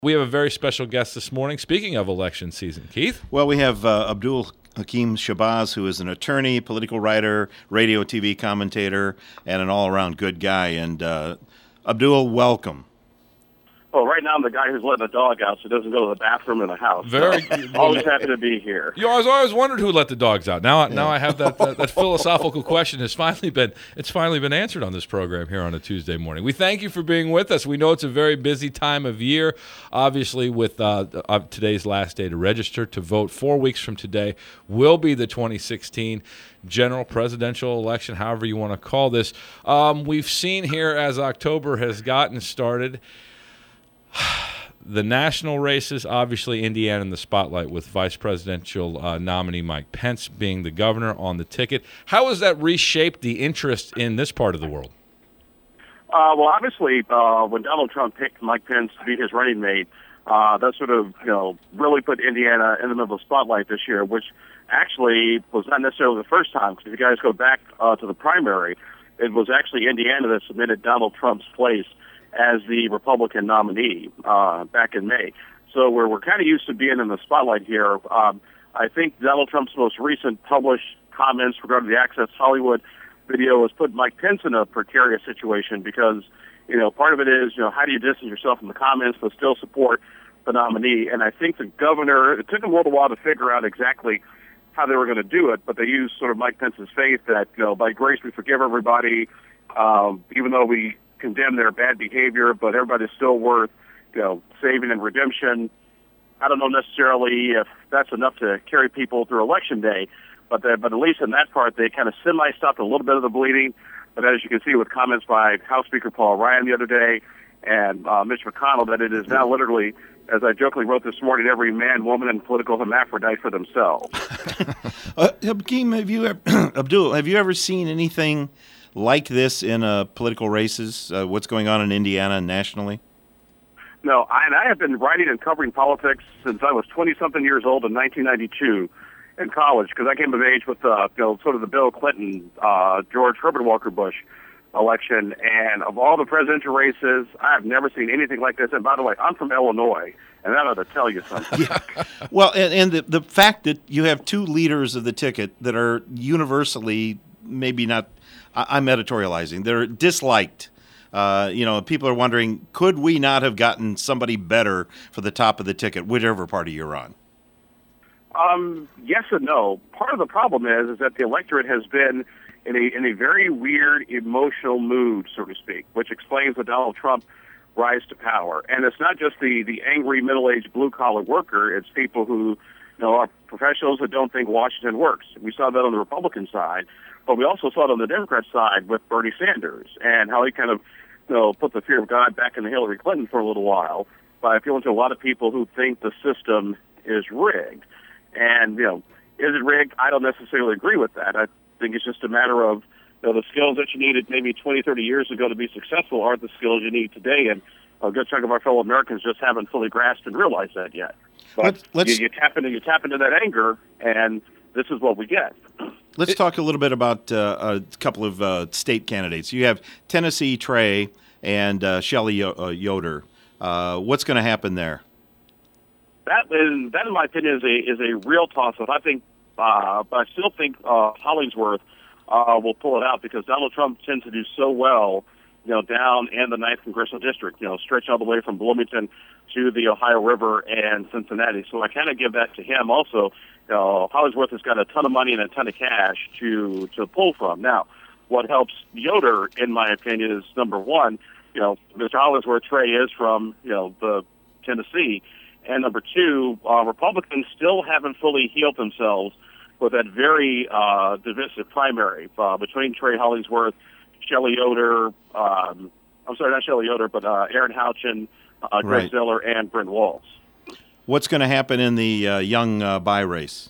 We have a very special guest this morning. Speaking of election season, Keith? Well, we have Abdul Hakim Shabazz, who is an attorney, political writer, radio TV commentator, and an all-around good guy. And Abdul, welcome. Well, right now I'm the guy who's letting the dog out so he doesn't go to the bathroom in the house. Very always happy to be here. You know, I always wondered who let the dogs out. Now I have that philosophical question has finally been answered on this program here on a Tuesday morning. We thank you for being with us. We know it's a very busy time of year. Obviously, with today's last day to register to vote, 4 weeks from today will be the 2016 general presidential election, however you want to call this. We've seen here as October has gotten started, the national races, obviously Indiana in the spotlight with vice presidential nominee Mike Pence being the governor on the ticket. How has that reshaped the interest in this part of the world? Well, obviously, when Donald Trump picked Mike Pence to be his running mate, that sort of, really put Indiana in the middle of the spotlight this year, which actually was not necessarily the first time. Because if you guys go back to the primary, it was actually Indiana that submitted Donald Trump's place as the Republican nominee back in May. So we're kind of used to being in the spotlight here. I think Donald Trump's most recent published comments regarding the Access Hollywood video has put Mike Pence in a precarious situation because, part of it is, how do you distance yourself from the comments but still support the nominee? And I think the governor, it took them a little while to figure out exactly how they were going to do it, but they used sort of Mike Pence's faith that, by grace we forgive everybody, even though we condemn their bad behavior, but everybody's still worth, saving and redemption. I don't know necessarily if that's enough to carry people through Election Day, but at least in that part, they kind of semi-stopped a little bit of the bleeding. But as you can see with comments by House Speaker Paul Ryan the other day and Mitch McConnell, that it is now literally, as I jokingly wrote this morning, every man, woman, and political hermaphrodite for themselves. Hakeem, Abdul, have you ever seen anything like this in political races, what's going on in Indiana and nationally? No, I have been writing and covering politics since I was 20-something years old in 1992 in college, because I came of age with sort of the Bill Clinton, George Herbert Walker Bush election. And of all the presidential races, I have never seen anything like this. And by the way, I'm from Illinois, and that ought to tell you something. Yeah. Well, and the fact that you have two leaders of the ticket that are universally, maybe not, I'm editorializing, they're disliked. People are wondering, could we not have gotten somebody better for the top of the ticket, whichever party you're on? Yes and no. Part of the problem is that the electorate has been in a very weird emotional mood, so to speak, which explains the Donald Trump rise to power. And it's not just the angry middle-aged blue-collar worker. It's people who, are professionals that don't think Washington works. We saw that on the Republican side. But we also saw it on the Democrat side with Bernie Sanders and how he kind of, put the fear of God back into Hillary Clinton for a little while by appealing to a lot of people who think the system is rigged. And, is it rigged? I don't necessarily agree with that. I think it's just a matter of, the skills that you needed maybe 20, 30 years ago to be successful aren't the skills you need today. And a good chunk of our fellow Americans just haven't fully grasped and realized that yet. But you tap into that anger, and this is what we get. Let's talk a little bit about a couple of state candidates. You have Tennessee Trey and Shelley Yoder. What's going to happen there? That, in my opinion, is a real toss-up. I think, but I still think Hollingsworth will pull it out because Donald Trump tends to do so well, down in the 9th Congressional District, stretch all the way from Bloomington to the Ohio River and Cincinnati. So I kind of give that to him also. Hollingsworth has got a ton of money and a ton of cash to pull from. Now, what helps Yoder, in my opinion, is number one, Mr. Hollingsworth, Trey is from, the Tennessee. And number two, Republicans still haven't fully healed themselves with that very divisive primary between Trey Hollingsworth, Shelley Yoder, I'm sorry, not Shelley Yoder, but Aaron Houchin, Greg Ziller, and Brent Walz. What's going to happen in the young Bayh race?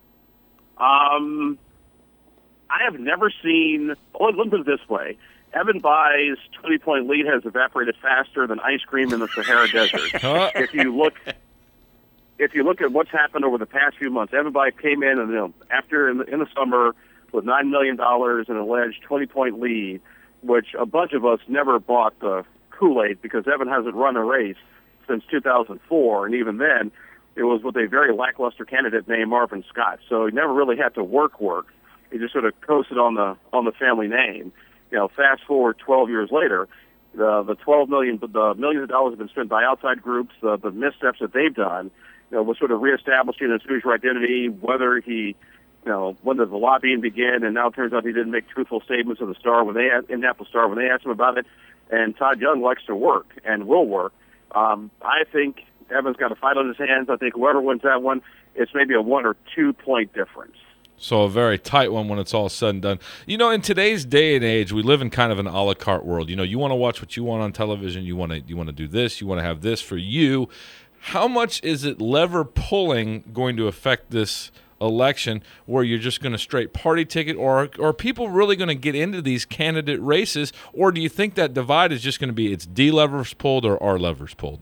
I have never seen, let me put it this way. Evan Bayy's 20-point lead has evaporated faster than ice cream in the Sahara Desert. If you look at what's happened over the past few months, Evan Bayh came in and in the summer with $9 million and an alleged 20-point lead, which a bunch of us never bought the Kool-Aid because Evan hasn't run a race since 2004, and even then, it was with a very lackluster candidate named Marvin Scott. So he never really had to work. He just sort of coasted on the family name. Fast forward 12 years later, the millions of dollars have been spent by outside groups. The missteps that they've done, was sort of reestablishing his Hoosier identity. Whether when did the lobbying begin? And now it turns out he didn't make truthful statements of the Indianapolis Star when they asked him about it. And Todd Young likes to work and will work. I think Evans got a fight on his hands. I think whoever wins that one, it's maybe a 1 or 2 point difference. So a very tight one when it's all said and done. In today's day and age, we live in kind of an a la carte world. You want to watch what you want on television. You want to do this. You want to have this for you. How much is it lever pulling going to affect this election, where you're just going to straight party ticket, or are people really going to get into these candidate races, or do you think that divide is just going to be it's D levers pulled or R levers pulled?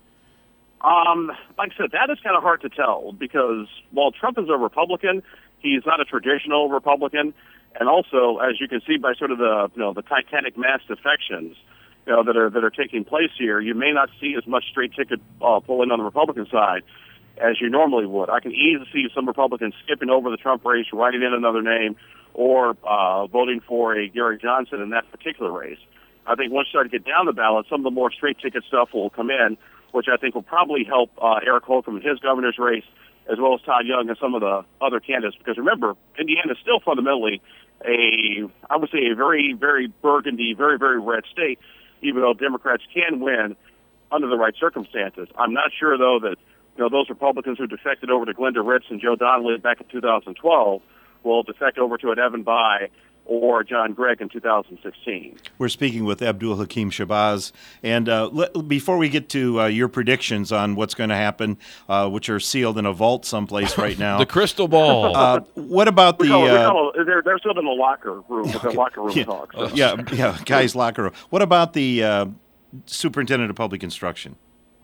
Like I said, that is kind of hard to tell, because while Trump is a Republican, he's not a traditional Republican, and also, as you can see by sort of the Titanic mass defections, that are taking place here, you may not see as much straight ticket pulling on the Republican side as you normally would. I can easily see some Republicans skipping over the Trump race, writing in another name, or voting for a Gary Johnson in that particular race. I think once you start to get down the ballot, some of the more straight ticket stuff will come in, which I think will probably help Eric Holcomb in his governor's race, as well as Todd Young and some of the other candidates. Because remember, Indiana is still fundamentally a very, very burgundy, very, very red state, even though Democrats can win under the right circumstances. I'm not sure, though, that those Republicans who defected over to Glenda Ritz and Joe Donnelly back in 2012 will defect over to an Evan Bayh or John Gregg in 2016. We're speaking with Abdul Hakim Shabazz. And before we get to your predictions on what's going to happen, which are sealed in a vault someplace right now. The crystal ball. What about they're still in the locker room with their locker room talk. So. Yeah, guys' locker room. What about the superintendent of public instruction?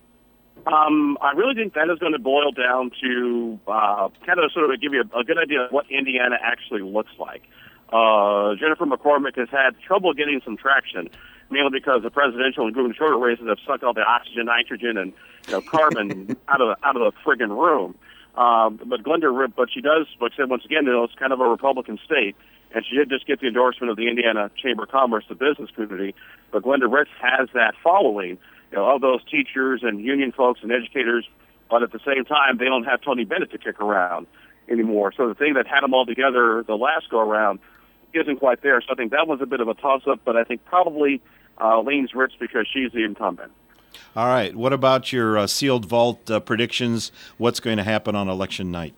I really think that is going to boil down to kind of sort of give you a good idea of what Indiana actually looks like. Jennifer McCormick has had trouble getting some traction, mainly because the presidential and gubernatorial races have sucked all the oxygen, nitrogen, and carbon out of the friggin' room. But she does, like I said, once again, it's kind of a Republican state, and she did just get the endorsement of the Indiana Chamber of Commerce, the business community. But Glenda Ritz has that following, of those teachers and union folks and educators, but at the same time, they don't have Tony Bennett to kick around anymore. So the thing that had them all together the last go-around isn't quite there. So I think that was a bit of a toss-up, but I think probably leans Ritz because she's the incumbent. All right. What about your sealed vault predictions? What's going to happen on election night?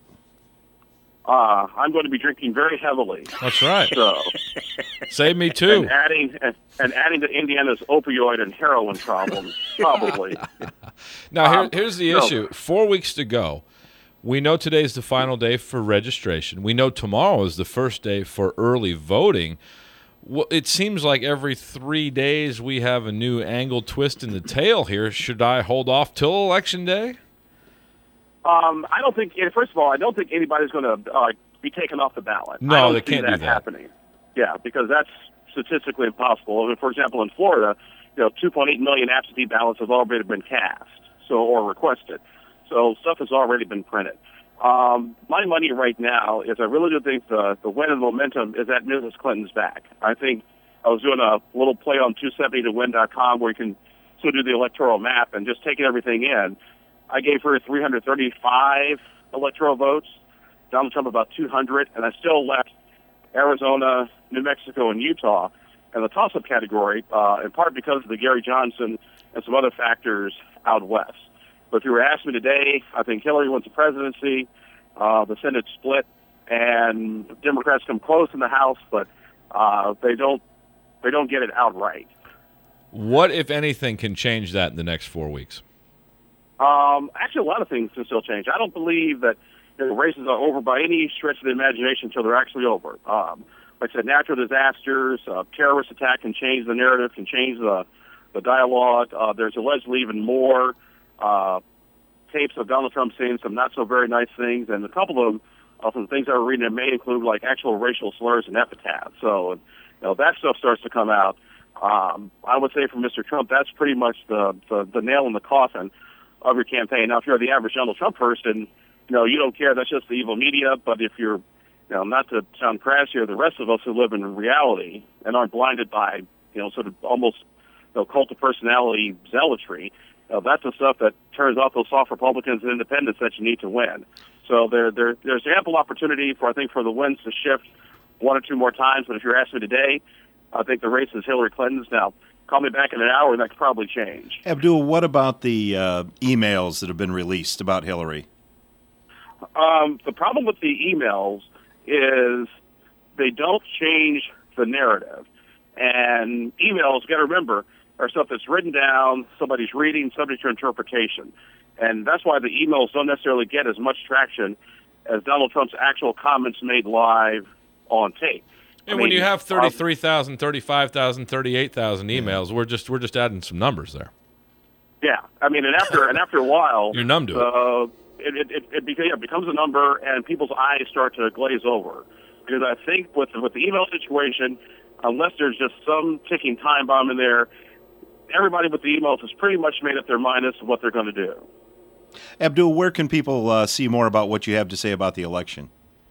I'm going to be drinking very heavily. That's right. So, save me too. And adding to Indiana's opioid and heroin problems, probably. Now, here's the issue. 4 weeks to go. We know today's the final day for registration. We know tomorrow is the first day for early voting. Well, it seems like every 3 days we have a new angle, twist in the tail here. Should I hold off till Election Day? I don't think. First of all, I don't think anybody's going to be taken off the ballot. No, they can't do that happening. Yeah, because that's statistically impossible. I mean, for example, in Florida, 2.8 million absentee ballots have already been cast, or requested. So stuff has already been printed. My money right now is I really do think the win and momentum is that Mrs. Clinton's back. I think I was doing a little play on 270towin.com where you can still do the electoral map and just taking everything in. I gave her 335 electoral votes, Donald Trump about 200, and I still left Arizona, New Mexico, and Utah in the toss-up category, in part because of the Gary Johnson and some other factors out west. But if you were asking me today, I think Hillary wins the presidency, the Senate split, and Democrats come close in the House, but they don't get it outright. What, if anything, can change that in the next 4 weeks? Actually, a lot of things can still change. I don't believe that the races are over by any stretch of the imagination until they're actually over. Like I said, natural disasters, terrorist attack can change the narrative, can change the dialogue. There's allegedly even more tapes of Donald Trump saying some not so very nice things, and a couple of them, from the things I was reading, it may include like actual racial slurs and epithets. So, that stuff starts to come out. I would say for Mr. Trump, that's pretty much the nail in the coffin. of your campaign. Now, if you're the average Donald Trump person, you don't care. That's just the evil media. But if you're, not to sound crass here, the rest of us who live in reality and aren't blinded by, sort of almost cult of personality zealotry, that's the stuff that turns off those soft Republicans and independents that you need to win. So there's ample opportunity for the winds to shift one or two more times. But if you're asking me today, I think the race is Hillary Clinton's. Now, call me back in an hour, and that could probably change. Abdul, what about the emails that have been released about Hillary? The problem with the emails is they don't change the narrative. And emails, you got to remember, are stuff that's written down, somebody's reading, subject to interpretation. And that's why the emails don't necessarily get as much traction as Donald Trump's actual comments made live on tape. And when you have 33,000, 35,000, 38,000 emails, we're just adding some numbers there. Yeah, and after a while, you're numb to it. It becomes a number, and people's eyes start to glaze over. Because I think with the email situation, unless there's just some ticking time bomb in there, everybody with the emails has pretty much made up their mind as to what they're going to do. Abdul, where can people see more about what you have to say about the election?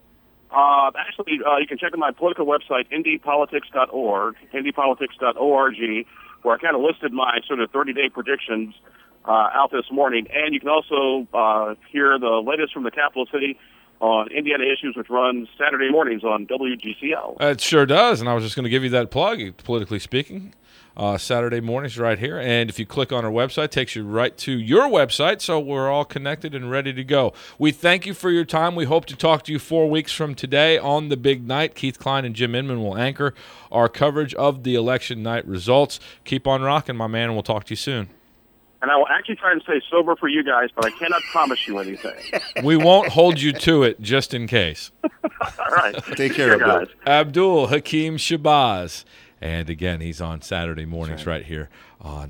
Actually, you can check out my political website, indypolitics.org, indypolitics.org, where I kind of listed my sort of 30-day predictions out this morning. And you can also hear the latest from the capital city on Indiana Issues, which runs Saturday mornings on WGCL. It sure does, and I was just going to give you that plug, politically speaking. Saturday mornings right here, and if you click on our website, it takes you right to your website, so we're all connected and ready to go. We thank you for your time. We hope to talk to you 4 weeks from today on the big night. Keith Klein and Jim Inman will anchor our coverage of the election night results. Keep on rocking, my man, and we'll talk to you soon. And I will actually try and stay sober for you guys, but I cannot promise you anything. We won't hold you to it, just in case. All right. Take care, guys. Abdul Hakim Shabazz. And again, he's on Saturday mornings right here on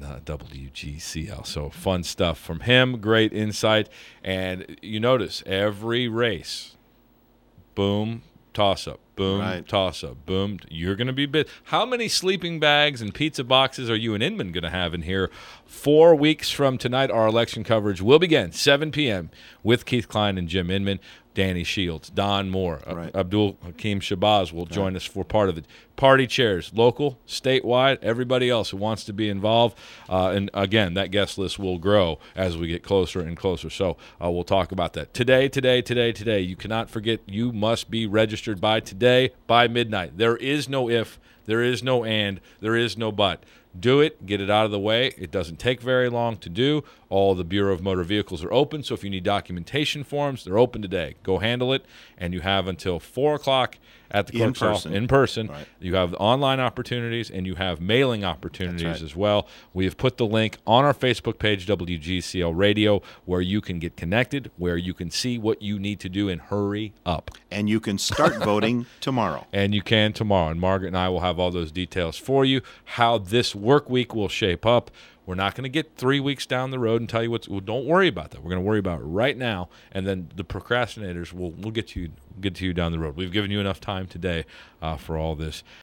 WGCL. So fun stuff from him, great insight. And you notice every race, boom, toss-up, boom, toss-up, boom. You're going to be bit. How many sleeping bags and pizza boxes are you and Inman going to have in here? 4 weeks from tonight, our election coverage will begin, 7 p.m. with Keith Klein and Jim Inman. Danny Shields, Don Moore, Abdul Hakim Shabazz will join us for part of it. Party chairs, local, statewide, everybody else who wants to be involved. And again, that guest list will grow as we get closer and closer. So we'll talk about that. Today. You cannot forget, you must be registered by today, by midnight. There is no if, there is no and, there is no but. Do it. Get it out of the way. It doesn't take very long to do. All the Bureau of Motor Vehicles are open, so if you need documentation forms, they're open today. Go handle it, and you have until 4 o'clock at the clerk's office in person. Right. You have online opportunities, and you have mailing opportunities as well. We have put the link on our Facebook page, WGCL Radio, where you can get connected, where you can see what you need to do, and hurry up. And you can start voting tomorrow. And you can tomorrow. And Margaret and I will have all those details for you, how this work week will shape up. We're not going to get 3 weeks down the road and tell you what's. Well, don't worry about that. We're going to worry about it right now, and then the procrastinators will get to you down the road. We've given you enough time today for all this.